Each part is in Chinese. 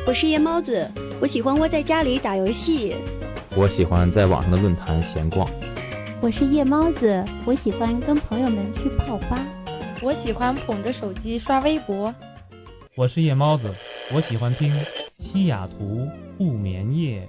我是夜猫子，我喜欢窝在家里打游戏。 我喜欢在网上的论坛闲逛。 我是夜猫子，我喜欢跟朋友们去泡吧。 我喜欢捧着手机刷微博。 我是夜猫子，我喜欢听西雅图不眠夜。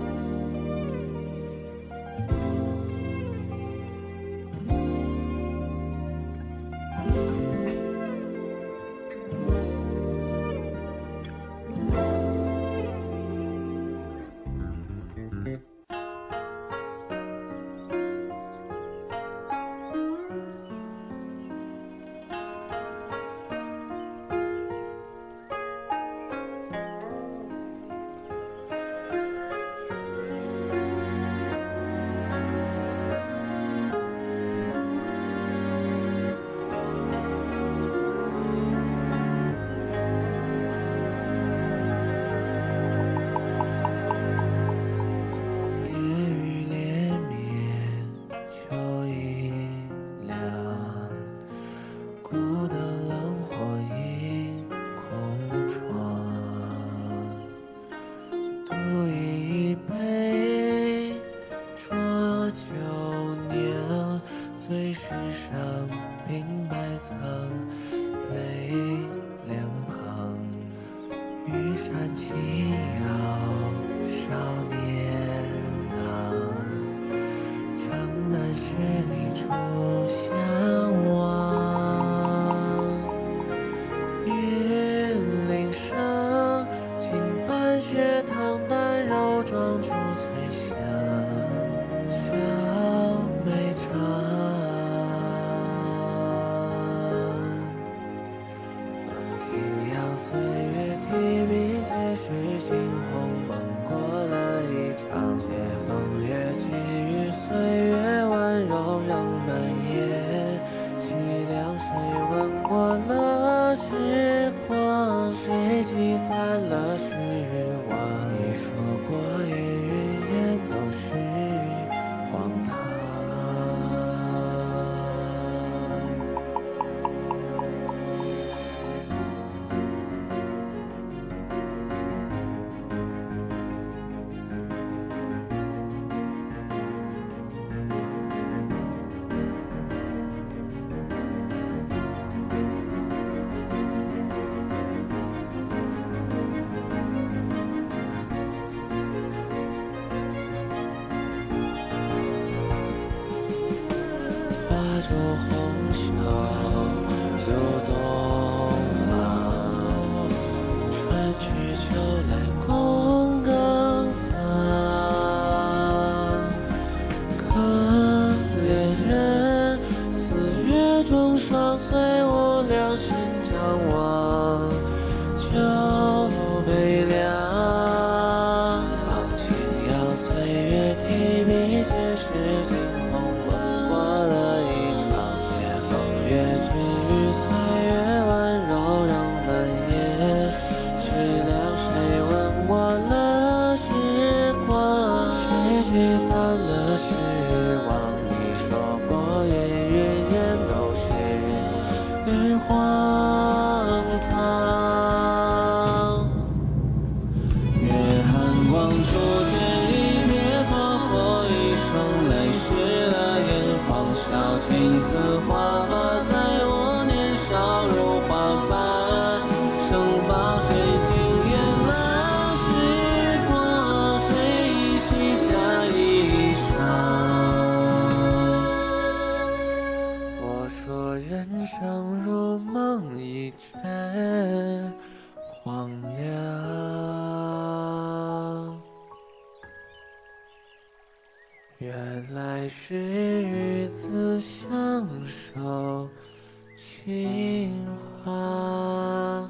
原来是日子相守情话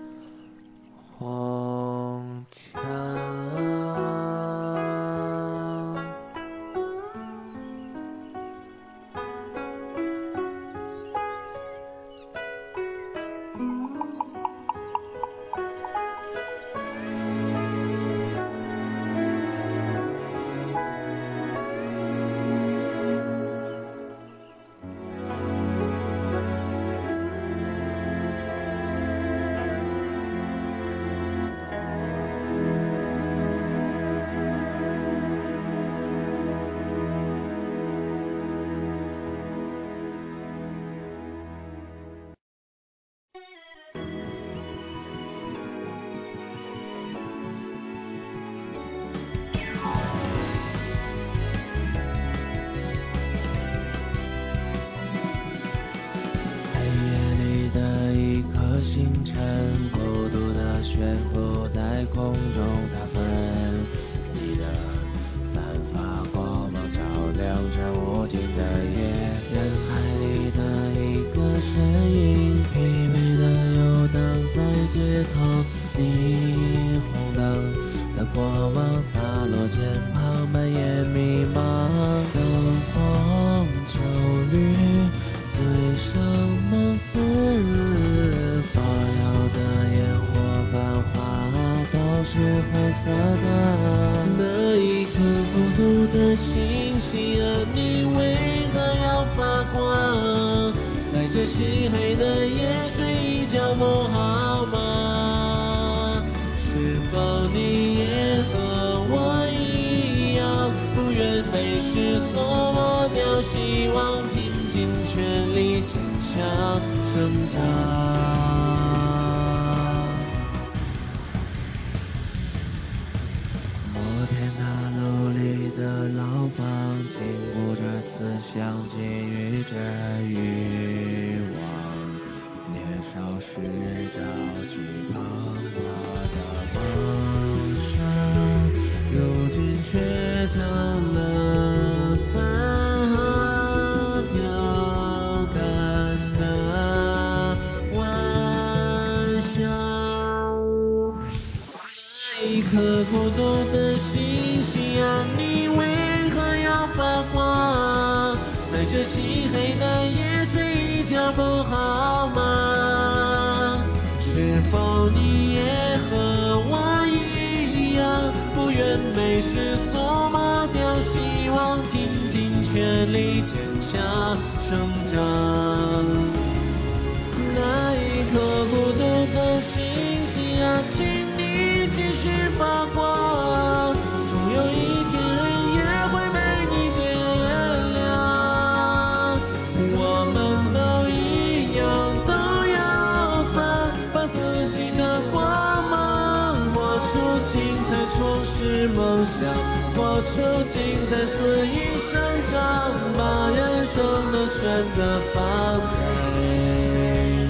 红墙。 是灰色的。那一颗孤独的星星啊，你为何要发光？在这漆黑的夜睡一觉不好吗？是否你也和我一样，不愿被世俗抹掉希望，拼尽全力坚强成长。摩天大楼里的牢房，禁锢着思想，给予着欲望。年少时朝气蓬勃的梦想，如今却成了泛和调侃的玩笑。那一颗孤独的星星啊，你为何要发光？在这漆黑的夜睡一觉不好吗？是否你也和我一样，不愿被世俗抹掉希望，拼尽全力坚强成长。那一颗孤独的星星啊，请你继续发光，终有一天黑夜会被你点亮。我们都一样，都要散发自己的光芒，活出精彩，充实梦想，活出精彩，肆意生长，把人生都选择放开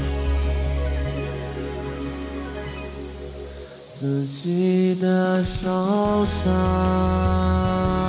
自己的手上。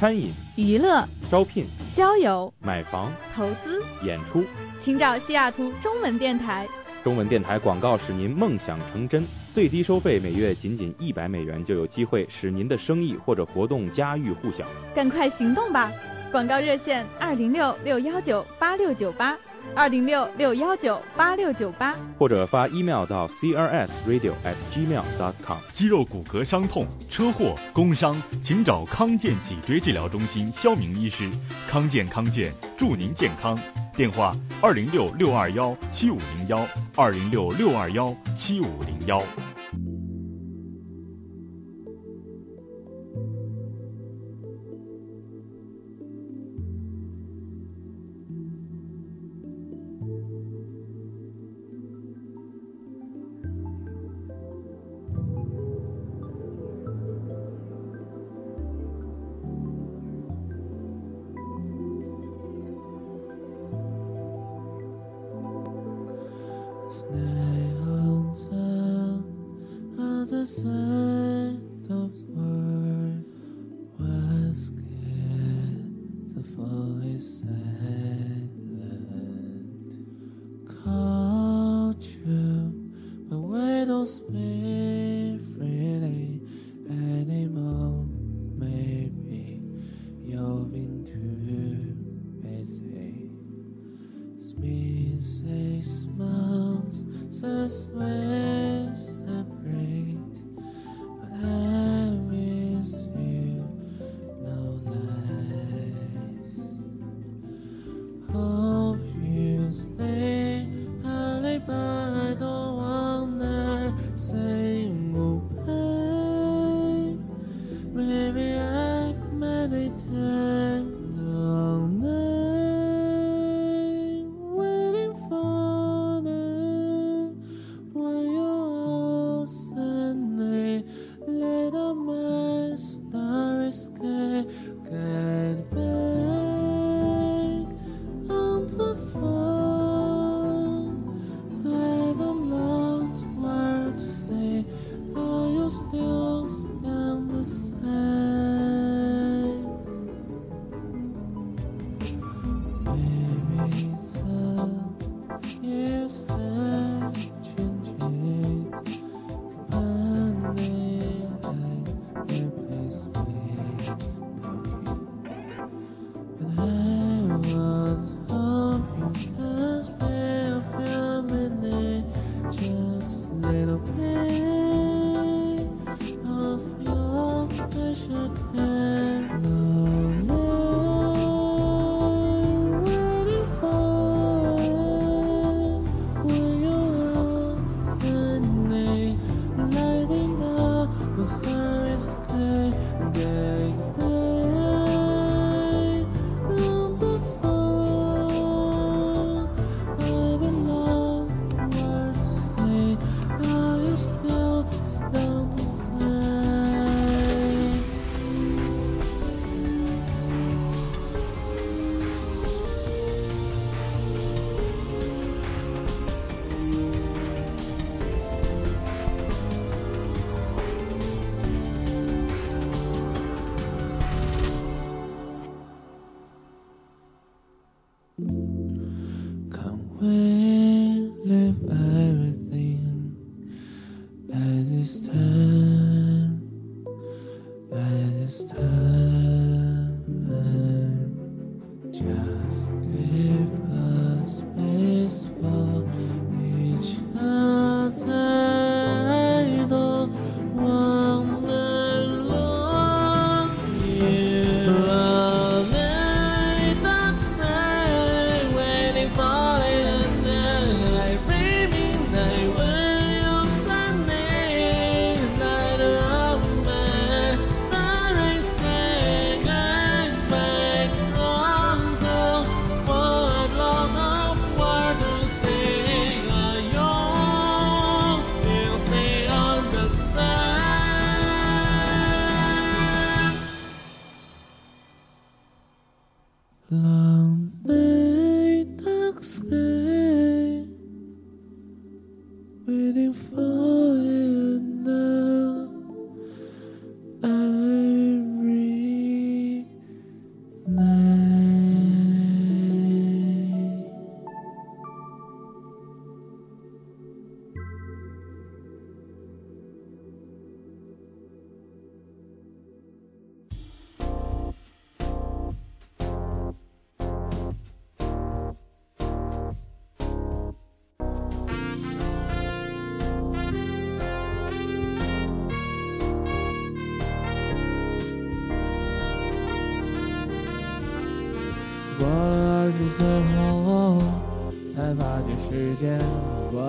餐饮、 娱乐、 招聘、 交友、 买房、 投资、 演出， 请找西雅图中文电台。 中文电台广告使您梦想成真，最低收费每月仅$100就有机会使您的生意或者活动家喻户晓。 赶快行动吧！广告热线206-619-8698，206-619-8698， 或者发 email 到 crsradio@gmail.com。 肌肉骨骼伤痛、车祸、工伤，请找康健脊椎治疗中心肖明医师。康健祝您健康。电话206-621-7501，206-621-7501。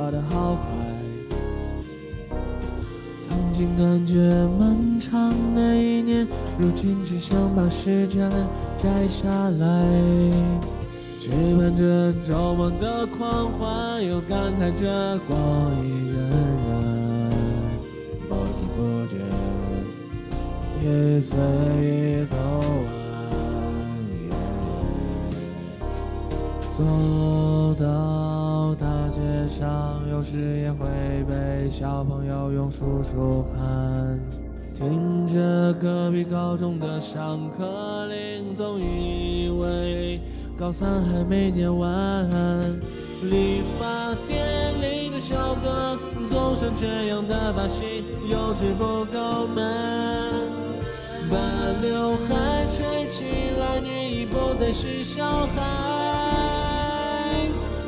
过得好快。曾经感觉漫长的一年，如今只想把时间摘下来，期盼着周末的狂欢，又感慨着过一人人，不知不觉一岁一头完，走到大街上，有时也会被小朋友用数数看，听着隔壁高中的上课铃，总以为高三还没念完，理发店里的小哥总是这样的把戏，幼稚不够闷，把刘海吹起来，你已不再是小孩，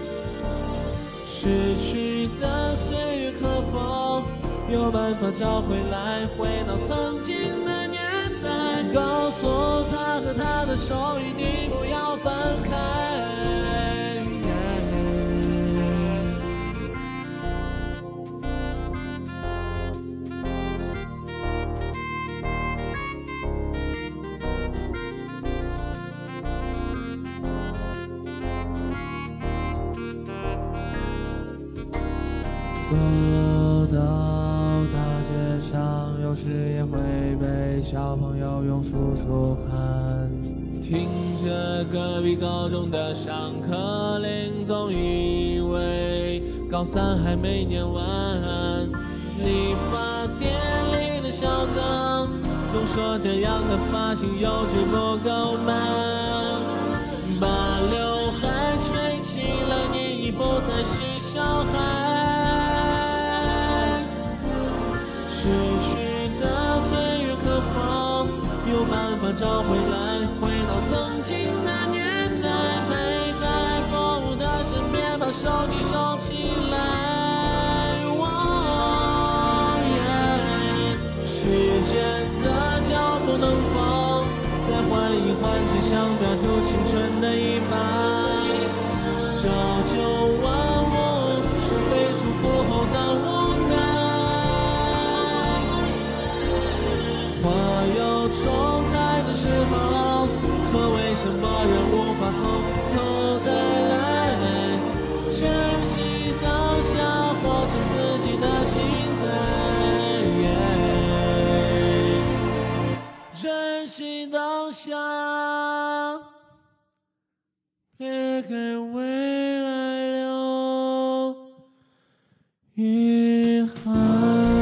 逝去的岁月可否有办法找回来，回到曾经的年代，告诉他和他的手一定不要分开。走到大街上，有时也会被小朋友用数数看，听着隔壁高中的上课铃，总以为高三还没念完，理发店里的小哥总说这样的发型幼稚不够慢，把刘海吹起来，你已不再是小孩，逝去的岁月可否有办法找回来，回到曾经的年代，陪在父母的身边，把手机收起来，时间的脚步能否再缓一缓，只想抓住青春的一把，朝九晚五是非束缚后的无奈，花有重开的时候，可为什么人无法从头再来，珍惜当下，活出自己的精彩，珍惜当下，别给未来留遗憾。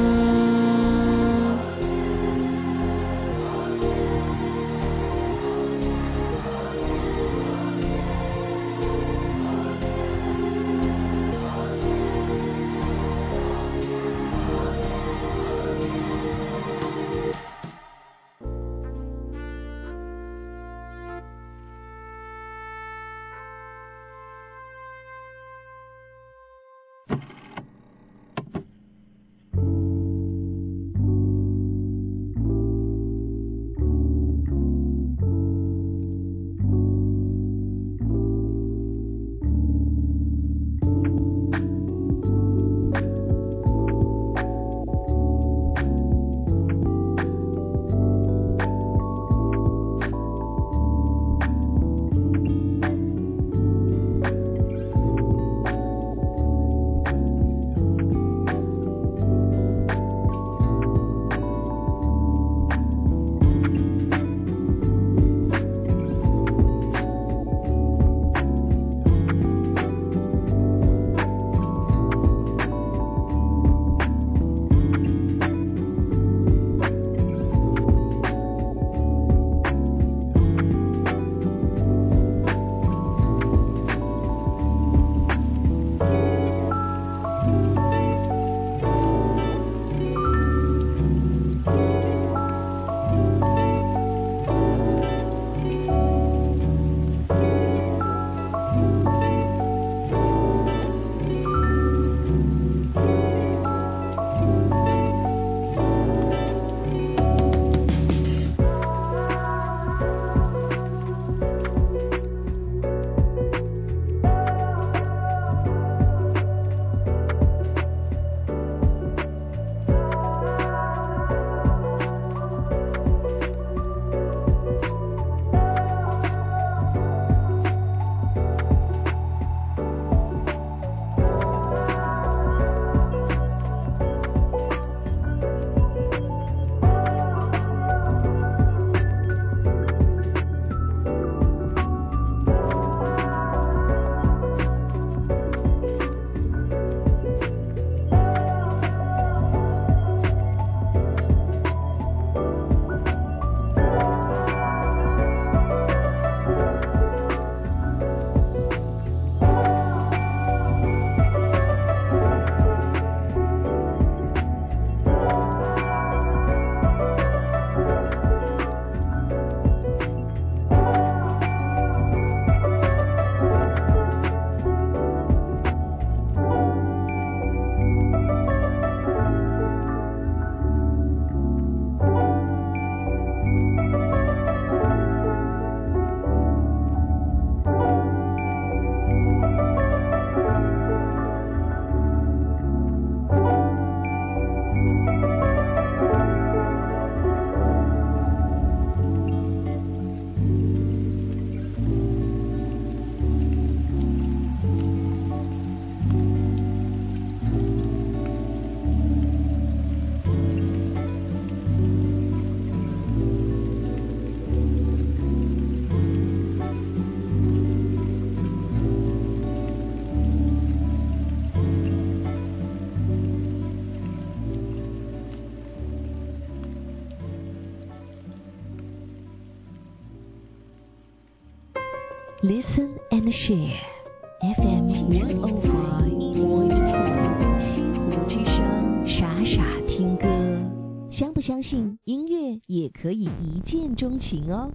Listen and share FM 105.4西湖之声，傻傻听歌。相不相信音乐也可以一见钟情哦？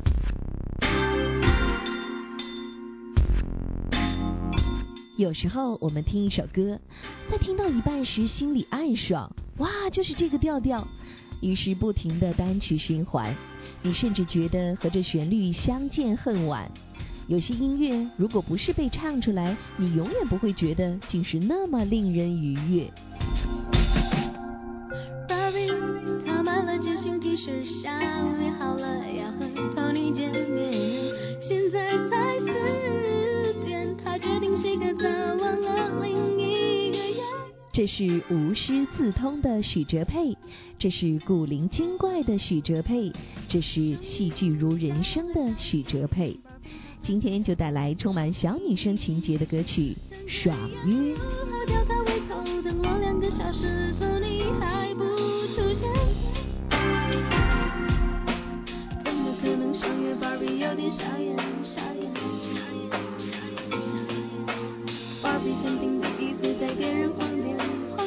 有时候我们听一首歌，在听到一半时心里暗爽，哇，就是这个调调，于是不停的单曲循环，你甚至觉得和这旋律相见恨晚。有些音乐如果不是被唱出来，你永远不会觉得竟是那么令人愉悦。 他买了件新 T 恤，下午约好了要和 Tony 见面，现在才4点，他决定洗个澡，忘了另一个人。 这是无师自通的许哲佩，这是古灵精怪的许哲佩，这是戏剧如人生的许哲佩。今天就带来充满小女生情节的歌曲《爽约》。 调卡胃口，等了2个小时，托尼还不出现。怎么可能相约 Barbie 有点傻眼？Barbie 生病的第一次在别人旁边。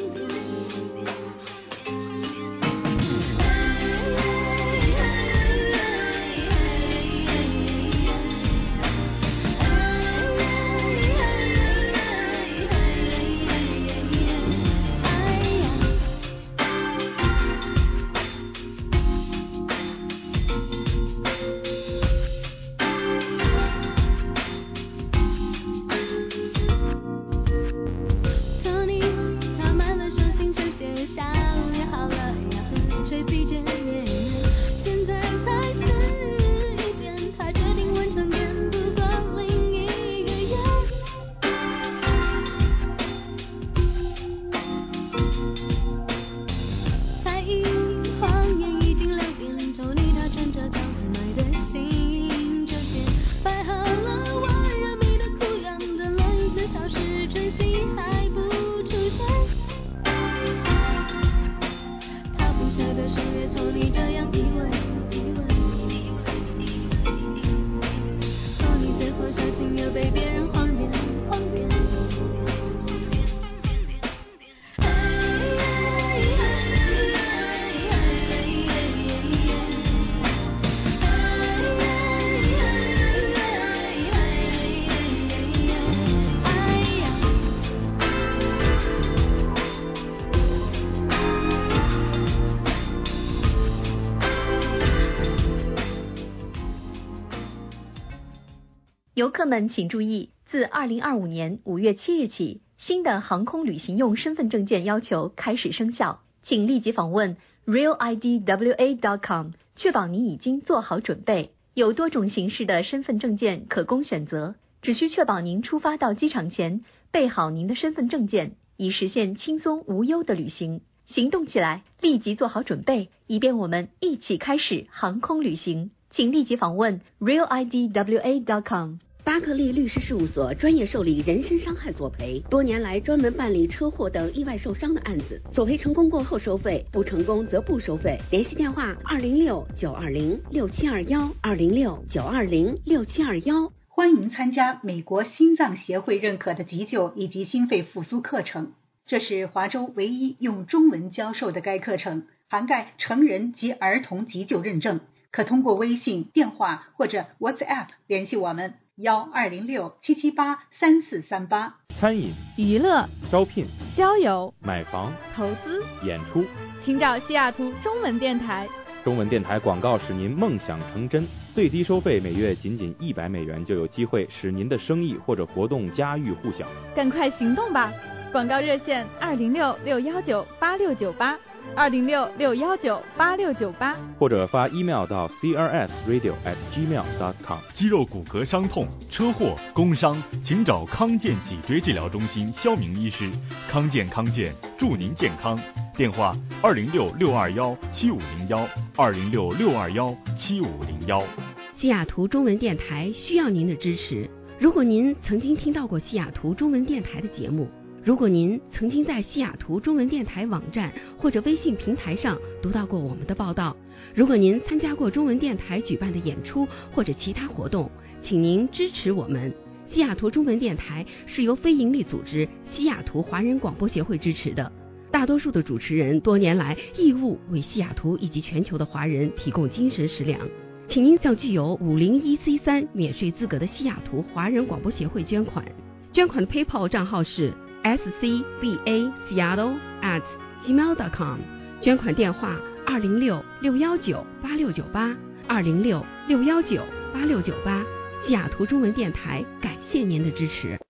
游客们请注意，自2025年5月7日起，新的航空旅行用身份证件要求开始生效，请立即访问 realidwa.com， 确保你已经做好准备。有多种形式的身份证件可供选择，只需确保您出发到机场前备好您的身份证件，以实现轻松无忧的旅行。行动起来，立即做好准备，以便我们一起开始航空旅行。请立即访问 realidwa.com。 巴克利律师事务所专业受理人身伤害索赔，多年来专门办理车祸等意外受伤的案子，索赔成功过后收费，不成功则不收费。联系电话206-920-6721，206-920-6721。 欢迎参加美国心脏协会认可的急救以及心肺复苏课程，这是华州唯一用中文教授的该课程，涵盖成人及儿童急救认证，可通过微信、电话或者 WhatsApp 联系我们。1-206-778-3438。 餐饮、 娱乐、 招聘、 交友、 买房、 投资、 演出， 请找西雅图中文电台。 中文电台广告使您梦想成真，最低收费每月仅100美元，就有机会使您的生意或者活动家喻户晓。 赶快行动吧！广告热线206-619-8698，206-619-8698， 或者发 email 到 crsradio@gmail.com。 肌肉骨骼伤痛、车祸、工伤，请找康健脊椎治疗中心肖明医师。康健祝您健康。电话206-621-7501，206-621-7501。 西雅图中文电台需要您的支持。如果您曾经听到过西雅图中文电台的节目， 如果您曾经在西雅图中文电台网站或者微信平台上读到过我们的报道，如果您参加过中文电台举办的演出或者其他活动，请您支持我们。西雅图中文电台是由非营利组织西雅图华人广播协会支持的，大多数的主持人多年来义务为西雅图以及全球的华人提供精神食粮。请您向具有501C3免税资格的西雅图华人广播协会捐款。捐款的 PayPal 账号是scbaseattle@gmail.com， 捐款电话206-619-8698 206-619-8698。西雅图中文电台感谢您的支持。